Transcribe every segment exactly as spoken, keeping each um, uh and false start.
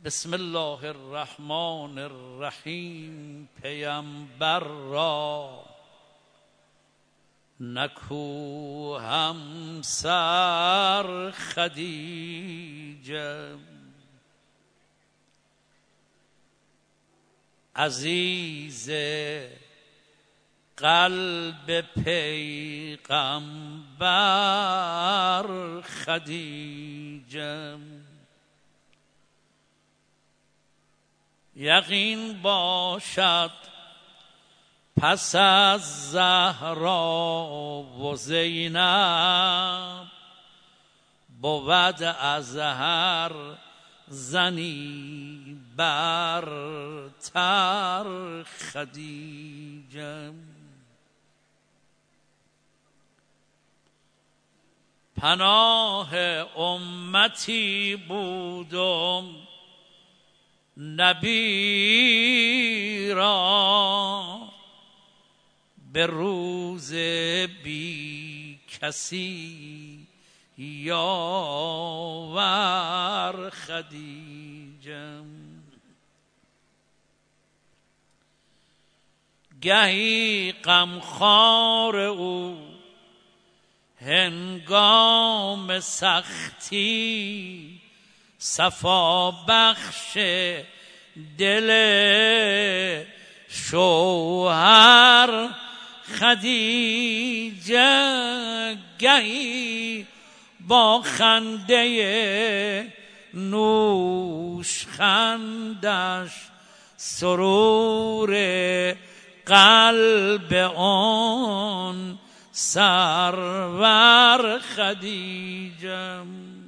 بسم الله الرحمن الرحیم. پیامبر را نکو همسر خدیجه، عزیز قلب پیغمبر خدیجه. یقین باشد پس از زهرا و زینب بود از هر زنی برتر خدیجه. پناه امتی بودم نبی را، به روز بی کسی یاور خدیجه. گهی غمخوار او هنگام سختی، صفا بخش دل شوهر خدیجه. گهی با خنده نوش خندش سرور قلب آن سرور خدیجه.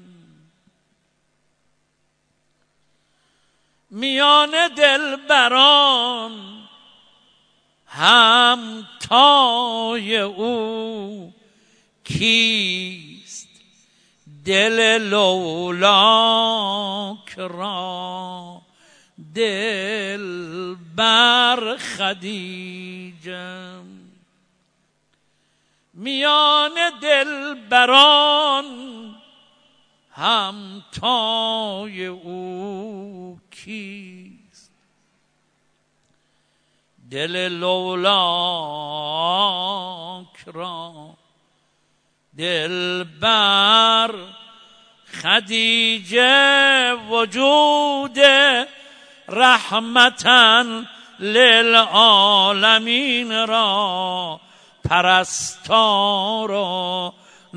میان دلبران همتای او کیست؟ دل لولاک را دل بر خدیجه. میان دلبران همتای او کیست؟ دل لولاک را دل بر خدیجه. وجود رحمتاً للعالمین را پرستار و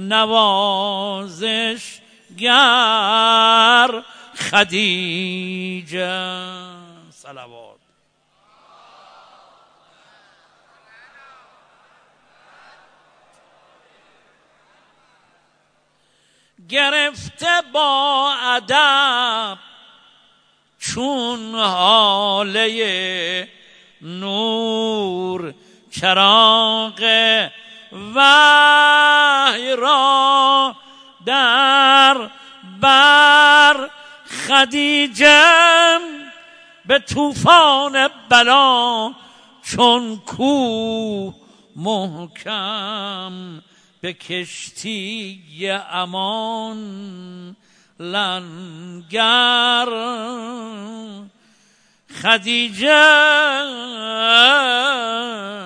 نوازش گر خدیجه. صلوات. گرفته با ادب چون هاله نور چراغ وحی را در بر خدیجه. به طوفان بلا چون کوه محکم، به کشتی امان لنگر خدیجه.